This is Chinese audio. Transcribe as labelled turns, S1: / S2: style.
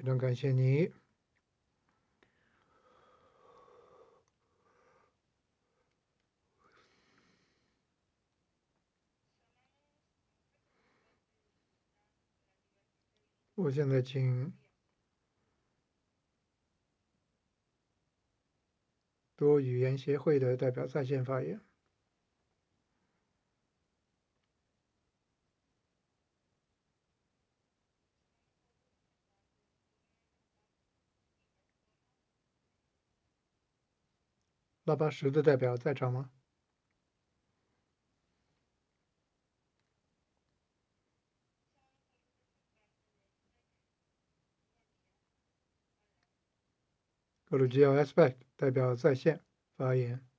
S1: 非常感谢你。我现在请多语言协会的代表在线发言。腊八10的代表在场吗？格鲁吉奥 Aspect 代表在线发言。